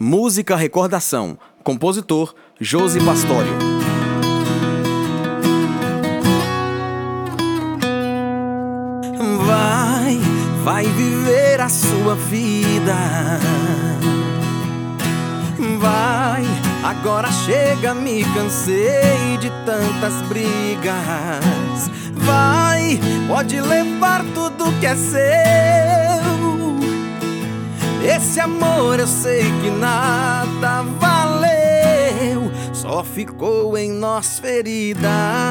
Música Recordação. Compositor Josi Pastório. Vai viver a sua vida. Vai, agora chega, me cansei de tantas brigas. Vai, pode levar tudo que é seu. Esse amor eu sei que nada valeu, só ficou em nós feridas.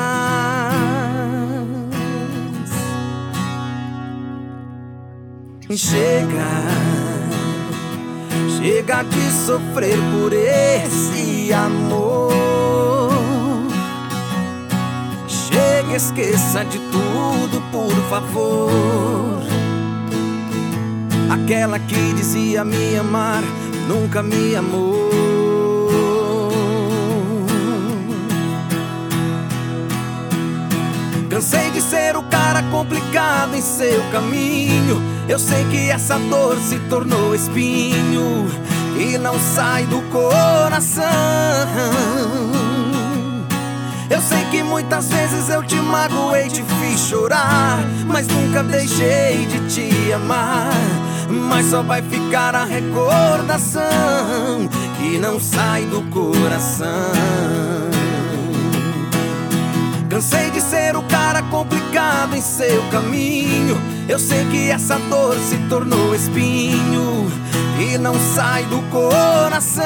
Chega de sofrer por esse amor. Chega, esqueça de tudo, por favor. Aquela que dizia me amar nunca me amou. Cansei de ser o cara complicado em seu caminho. Eu sei que essa dor se tornou espinho e não sai do coração. Eu sei que muitas vezes eu te magoei, te fiz chorar, mas nunca deixei de te amar. Mas só vai ficar a recordação que não sai do coração. Cansei de ser o cara complicado em seu caminho. Eu sei que essa dor se tornou espinho e não sai do coração.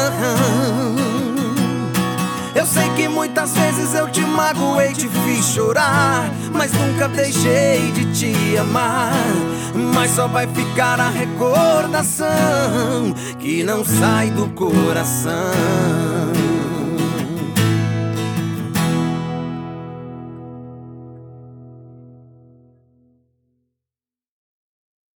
Eu sei que muitas vezes eu te magoei, te fiz chorar, mas nunca deixei de te amar. Mas só vai ficar a recordação que não sai do coração.